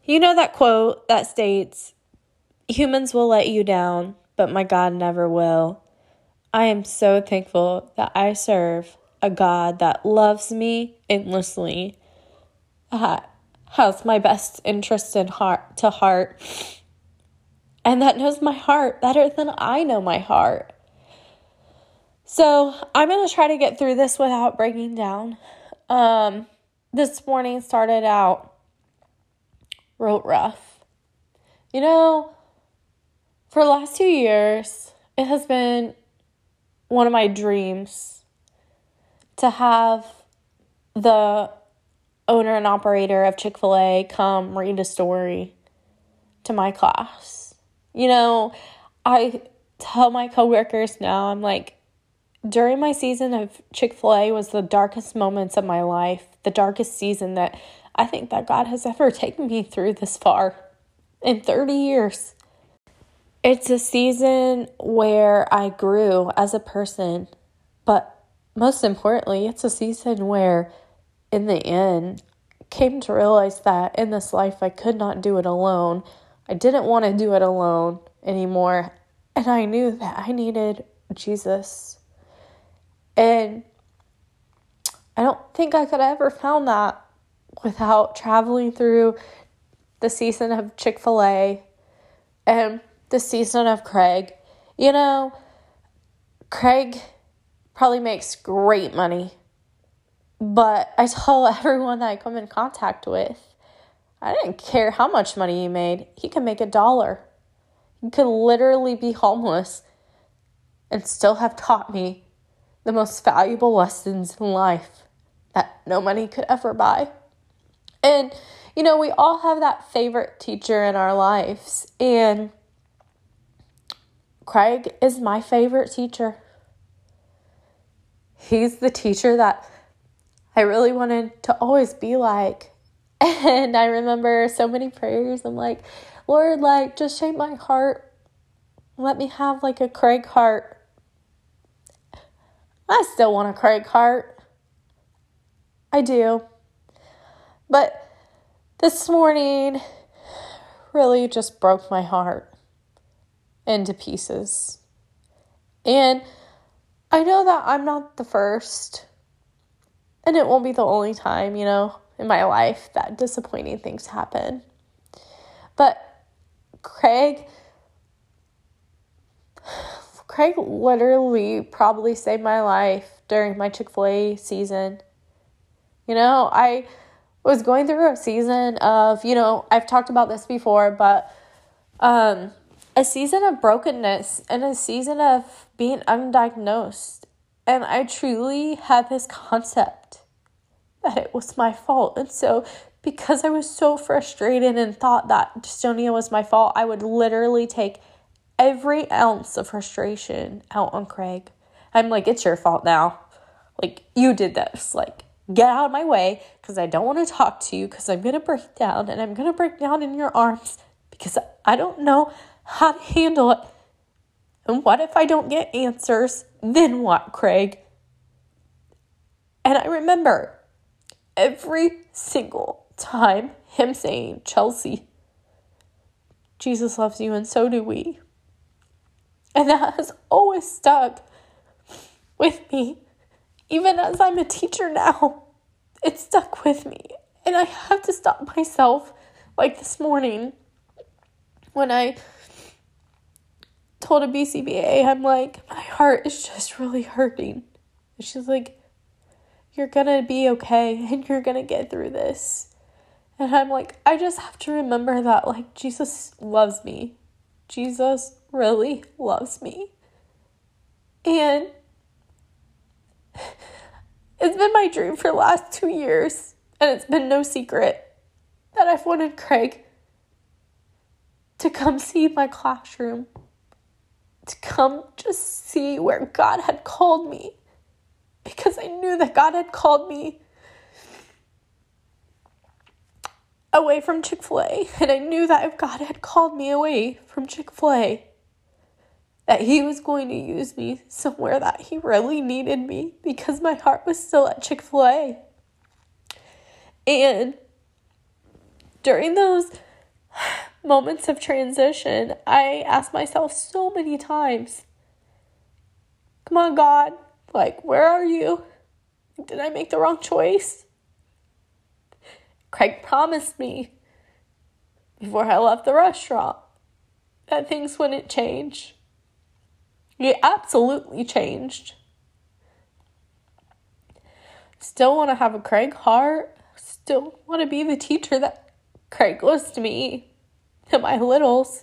You know that quote that states, "Humans will let you down, but my God never will." I am so thankful that I serve a God that loves me endlessly, has my best interest in heart, and that knows my heart better than I know my heart. So I'm going to try to get through this without breaking down. This morning started out real rough. You know, for the last 2 years, it has been one of my dreams to have the owner and operator of Chick-fil-A come read a story to my class. You know, I tell my coworkers now, I'm like, during my season of Chick-fil-A was the darkest moments of my life, the darkest season that I think that God has ever taken me through this far in 30 years. It's a season where I grew as a person, but most importantly, it's a season where, in the end, I came to realize that in this life, I could not do it alone. I didn't want to do it alone anymore, and I knew that I needed Jesus. And I don't think I could have ever found that without traveling through the season of Chick-fil-A and the season of Craig. You know, Craig probably makes great money, but I tell everyone that I come in contact with, I didn't care how much money he made. He could make $1. He could literally be homeless and still have taught me the most valuable lessons in life that no money could ever buy. And, you know, we all have that favorite teacher in our lives, and Craig is my favorite teacher. He's the teacher that I really wanted to always be like. And I remember so many prayers. I'm like, Lord, like, just shape my heart. Let me have like a Craig heart. I still want a Craig heart. I do. But this morning really just broke my heart into pieces. And I know that I'm not the first, and it won't be the only time, you know, in my life that disappointing things happen. But Craig literally probably saved my life during my Chick-fil-A season. You know, I was going through a season of, you know, I've talked about this before, but a season of brokenness and a season of being undiagnosed. And I truly had this concept that it was my fault. And so because I was so frustrated and thought that dystonia was my fault, I would literally take every ounce of frustration out on Craig. I'm like, it's your fault now. Like, you did this. Like, get out of my way because I don't want to talk to you because I'm going to break down, and I'm going to break down in your arms because I don't know how to handle it. And what if I don't get answers? Then what, Craig? And I remember every single time him saying, Chelsea, Jesus loves you and so do we. And that has always stuck with me. Even as I'm a teacher now, it stuck with me. And I have to stop myself, like this morning when I told a BCBA, I'm like, my heart is just really hurting. And she's like, you're gonna be okay and you're gonna get through this. And I'm like, I just have to remember that, like, Jesus loves me. Jesus really loves me. And it's been my dream for the last 2 years, and it's been no secret that I've wanted Craig to come see my classroom, to come just see where God had called me, because I knew that God had called me away from Chick-fil-A, and I knew that if God had called me away from Chick-fil-A, that he was going to use me somewhere that he really needed me, because my heart was still at Chick-fil-A. And during those moments of transition, I ask myself so many times, come on, God, like, where are you? Did I make the wrong choice? Craig promised me before I left the restaurant that things wouldn't change. It absolutely changed. Still want to have a Craig heart. Still want to be the teacher that Craig was to me, to my littles.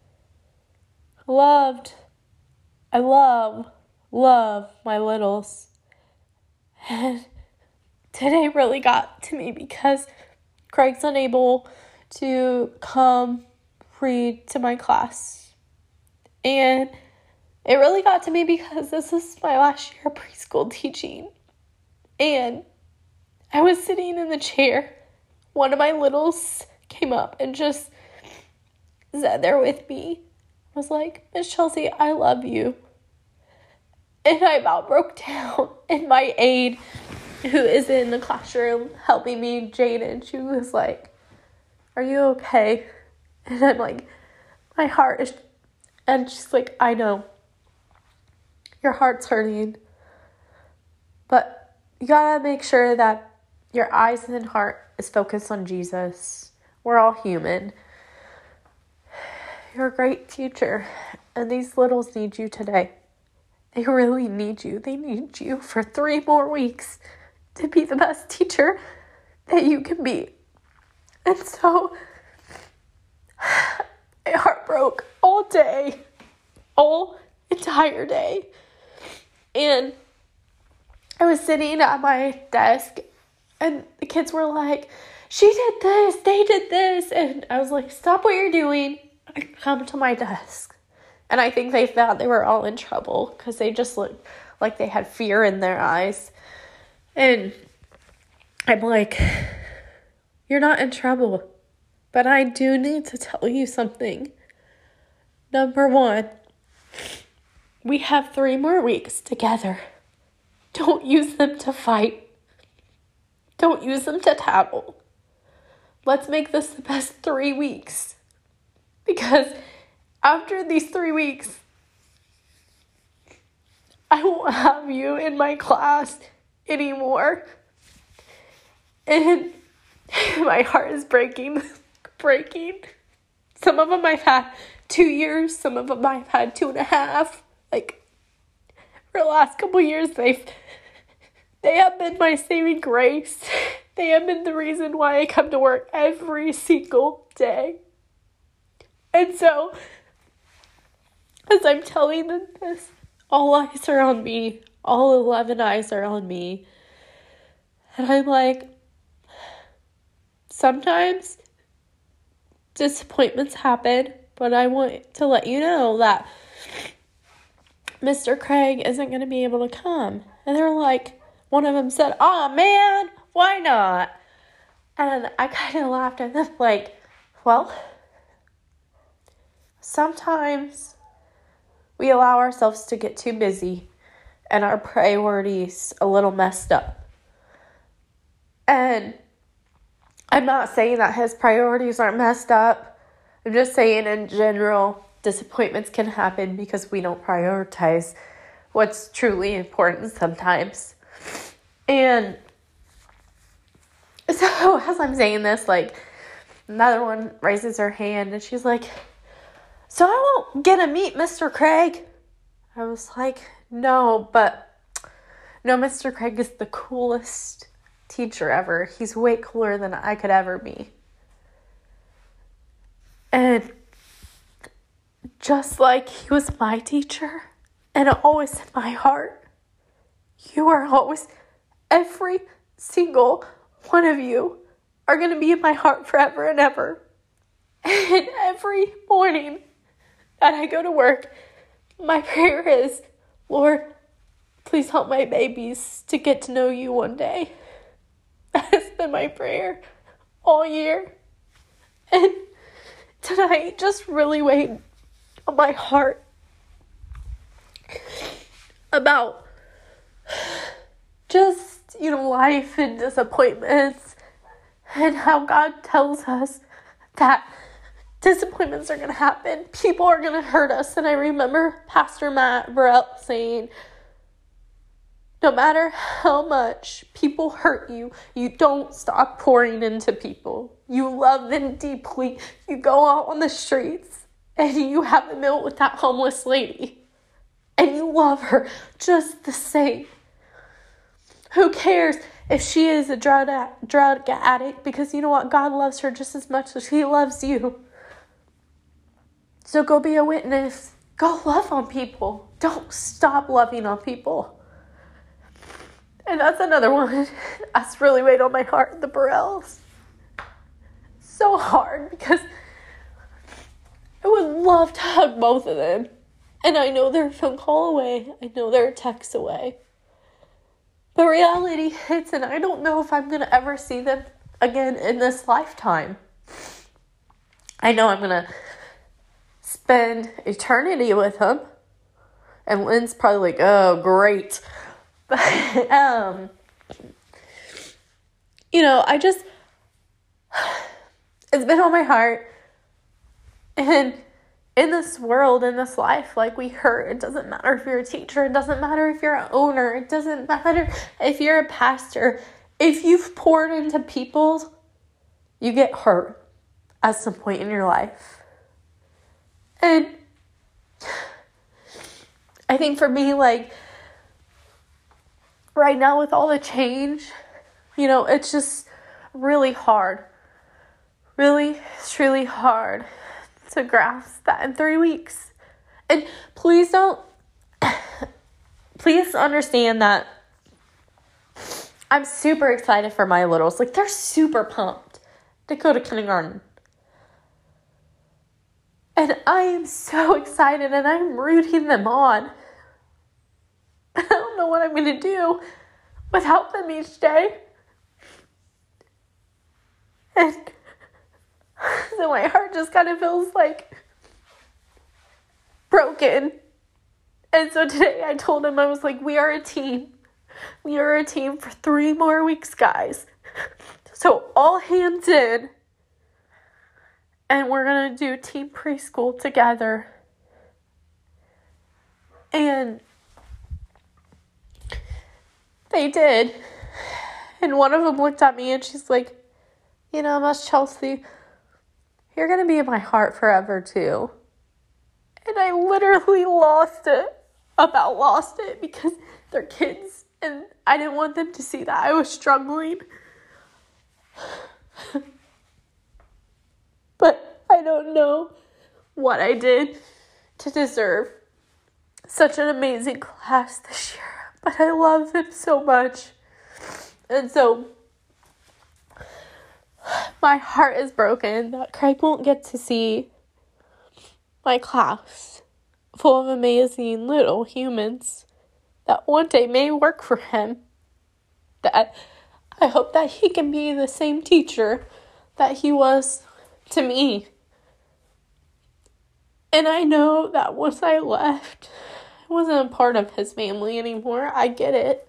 I love my littles. And today really got to me because Craig's unable to come read to my class. And it really got to me because this is my last year of preschool teaching. And I was sitting in the chair. One of my littles came up and just sat there with me. I was like, Miss Chelsea, I love you. And I about broke down. And my aide, who is in the classroom helping me, Jaden, she was like, are you okay? And I'm like, my heart is... And she's like, I know. Your heart's hurting. But you gotta make sure that your eyes and heart is focused on Jesus. We're all human. You're a great teacher. And these littles need you today. They really need you. They need you for 3 more weeks to be the best teacher that you can be. And so, my heart broke all day. All entire day. And I was sitting at my desk and the kids were like, she did this, they did this. And I was like, stop what you're doing. I come to my desk. And I think they thought they were all in trouble because they just looked like they had fear in their eyes. And I'm like, you're not in trouble. But I do need to tell you something. Number 1, we have 3 more weeks together. Don't use them to fight. Don't use them to tattle. Let's make this the best 3 weeks. Because after these 3 weeks, I won't have you in my class anymore. And my heart is breaking. Some of them I've had 2 years. Some of them I've had 2.5. Like, for the last couple years, they have been my saving grace. They have been the reason why I come to work every single day. And so, as I'm telling them this, all eyes are on me. All 11 eyes are on me. And I'm like, sometimes disappointments happen, but I want to let you know that Mr. Craig isn't going to be able to come. And they're like, one of them said, oh man, why not? And I kind of laughed at them like, well, sometimes we allow ourselves to get too busy and our priorities a little messed up. And I'm not saying that his priorities aren't messed up. I'm just saying in general, disappointments can happen because we don't prioritize what's truly important sometimes. And so as I'm saying this, like, another one raises her hand and she's like, so I won't get to meet Mr. Craig. I was like, no, Mr. Craig is the coolest teacher ever. He's way cooler than I could ever be. And just like he was my teacher and always in my heart, you are always, every single one of you are going to be in my heart forever and ever. And every morning that I go to work, my prayer is, Lord, please help my babies to get to know you one day. That has been my prayer all year. And tonight just really weighed on my heart about just, life and disappointments and how God tells us that Disappointments are going to happen. People are going to hurt us. And I remember Pastor Matt Burrell saying, no matter how much people hurt you, you don't stop pouring into people. You love them deeply. You go out on the streets and you have a meal with that homeless lady. And you love her just the same. Who cares if she is a drug addict? Because you know what? God loves her just as much as he loves you. So go be a witness. Go love on people. Don't stop loving on people. And that's another one that's really weighed on my heart, the Burrells. So hard because I would love to hug both of them. And I know they're a phone call away. I know they're a text away. But reality hits and I don't know if I'm going to ever see them again in this lifetime. I know I'm going to spend eternity with them. And Lynn's probably like, oh, great. But, it's been on my heart. And in this world, in this life, like we hurt. It doesn't matter if you're a teacher. It doesn't matter if you're an owner. It doesn't matter if you're a pastor. If you've poured into people, you get hurt at some point in your life. And I think for me, like, right now with all the change, it's just really hard. Really, truly hard to grasp that in 3 weeks. And please understand that I'm super excited for my littles. Like, they're super pumped to go to kindergarten. And I am so excited and I'm rooting them on. I don't know what I'm going to do without them each day. And so my heart just kind of feels like broken. And so today I told him, I was like, we are a team. We are a team for 3 more weeks, guys. So all hands in. And we're going to do team preschool together. And they did. And one of them looked at me and she's like, Miss Chelsea, you're going to be in my heart forever too. And I literally lost it because they're kids. And I didn't want them to see that I was struggling. But I don't know what I did to deserve such an amazing class this year. But I love them so much. And so my heart is broken that Craig won't get to see my class full of amazing little humans that one day may work for him. That I hope that he can be the same teacher that he was to me. And I know that once I left, I wasn't a part of his family anymore. I get it.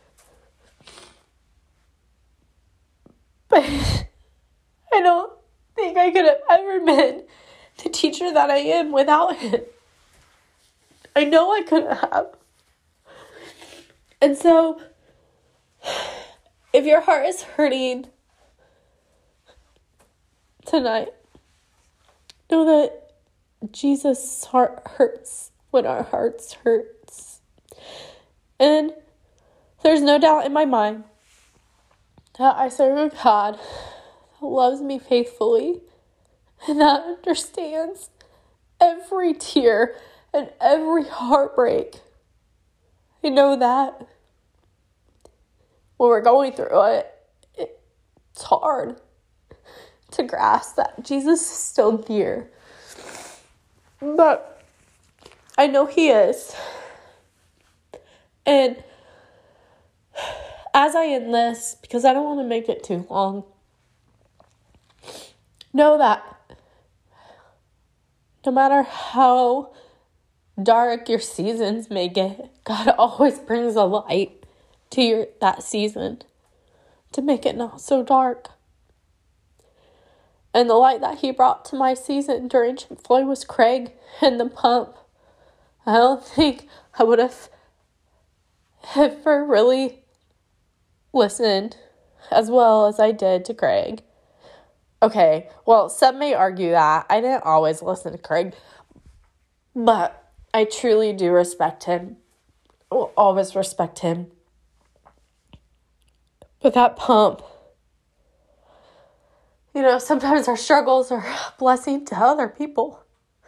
But I don't think I could have ever been the teacher that I am without him. I know I couldn't have. And so, if your heart is hurting tonight, know that Jesus' heart hurts when our hearts hurts. And there's no doubt in my mind that I serve a God that loves me faithfully and that understands every tear and every heartbreak. I know that when we're going through it, it's hard to grasp that Jesus is still near. But I know he is. And as I end this, because I don't want to make it too long, know that no matter how dark your seasons may get, God always brings a light to that season to make it not so dark. And the light that he brought to my season during Chick-fil-A was Craig and the pump. I don't think I would have ever really listened as well as I did to Craig. Okay, well, some may argue that I didn't always listen to Craig, but I truly do respect him. Will always respect him. But that pump, sometimes our struggles are a blessing to other people.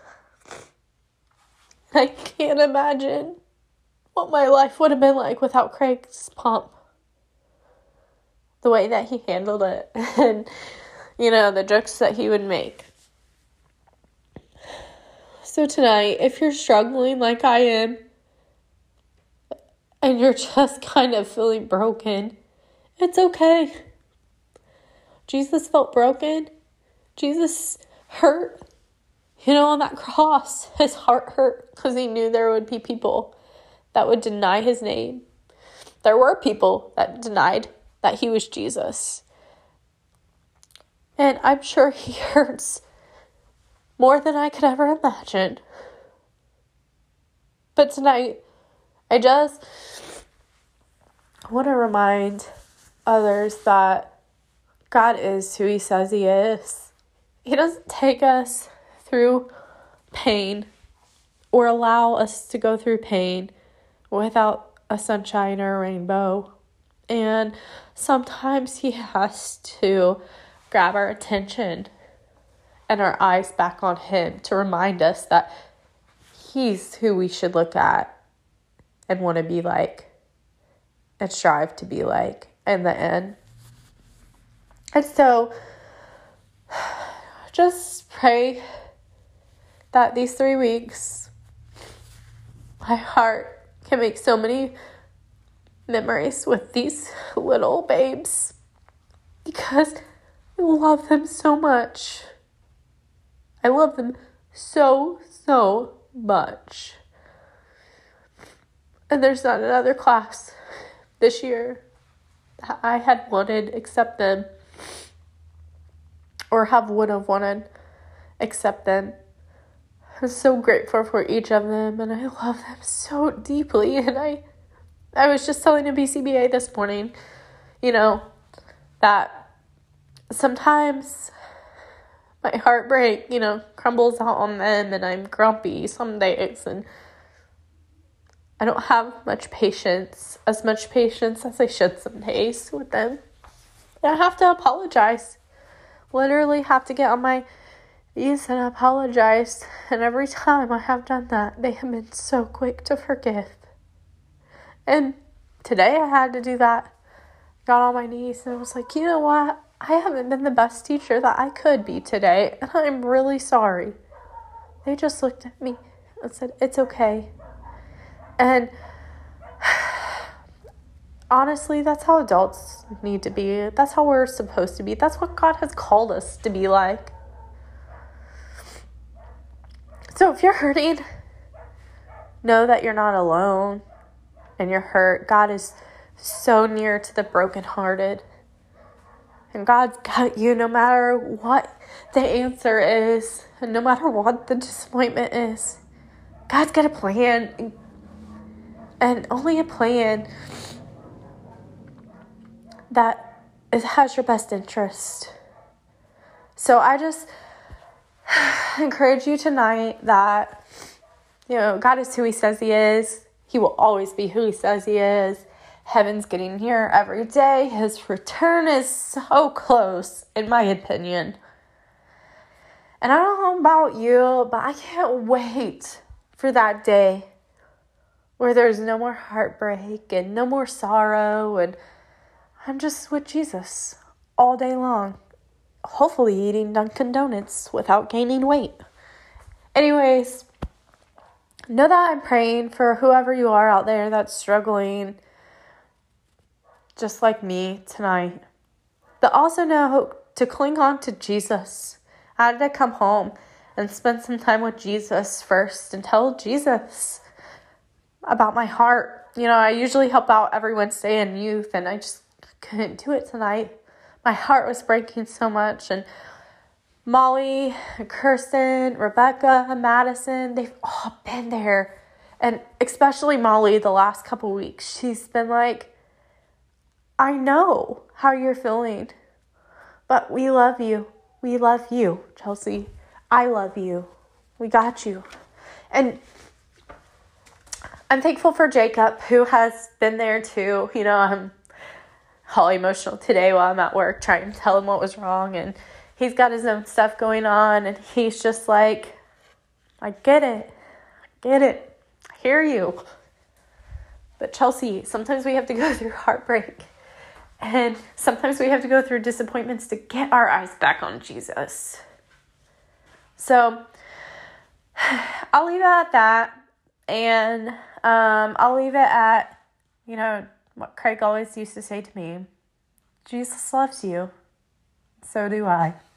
I can't imagine what my life would have been like without Craig's pump. The way that he handled it and, the jokes that he would make. So tonight, if you're struggling like I am, and you're just kind of feeling broken, it's okay. Jesus felt broken. Jesus hurt. On that cross, his heart hurt because he knew there would be people that would deny his name. There were people that denied that he was Jesus. And I'm sure he hurts more than I could ever imagine. But tonight, I just want to remind others that God is who he says he is. He doesn't take us through pain or allow us to go through pain without a sunshine or a rainbow. And sometimes he has to grab our attention and our eyes back on him to remind us that he's who we should look at and want to be like and strive to be like in the end. And so just pray that these 3 weeks, my heart can make so many memories with these little babes because I love them so much. I love them so much. And there's not another class this year that I had wanted except them, or would have wanted except them. I'm so grateful for each of them, and I love them so deeply. And I was just telling a BCBA this morning, that sometimes my heartbreak, crumbles out on them, and I'm grumpy some days, and I don't have as much patience as I should some days with them. And I have to apologize. Literally have to get on my knees and apologize. And every time I have done that, they have been so quick to forgive. And today I had to do that. Got on my knees and I was like, you know what? I haven't been the best teacher that I could be today. And I'm really sorry. They just looked at me and said, it's okay. And honestly, that's how adults need to be. That's how we're supposed to be. That's what God has called us to be like. So if you're hurting, know that you're not alone and you're hurt. God is so near to the brokenhearted. And God's got you no matter what the answer is, and no matter what the disappointment is. God's got a plan, and only a plan that has your best interest. So I just encourage you tonight that, God is who he says he is. He will always be who he says he is. Heaven's getting nearer every day. His return is so close, in my opinion. And I don't know about you, but I can't wait for that day where there's no more heartbreak and no more sorrow, and I'm just with Jesus all day long, hopefully eating Dunkin' Donuts without gaining weight. Anyways, know that I'm praying for whoever you are out there that's struggling just like me tonight. But also know to cling on to Jesus. I had to come home and spend some time with Jesus first and tell Jesus about my heart. I usually help out every Wednesday in youth, and I just couldn't do it tonight. My heart was breaking so much, and Molly, Kirsten, Rebecca, Madison, they've all been there. And especially Molly the last couple weeks, she's been like, I know how you're feeling, but we love you. We love you, Chelsea. I love you. We got you. And I'm thankful for Jacob, who has been there too. You know, I'm all emotional today while I'm at work trying to tell him what was wrong. And he's got his own stuff going on. And he's just like, I get it. I hear you. But Chelsea, sometimes we have to go through heartbreak. And sometimes we have to go through disappointments to get our eyes back on Jesus. So I'll leave it at that. And I'll leave it at, you know, what Craig always used to say to me. Jesus loves you. So do I.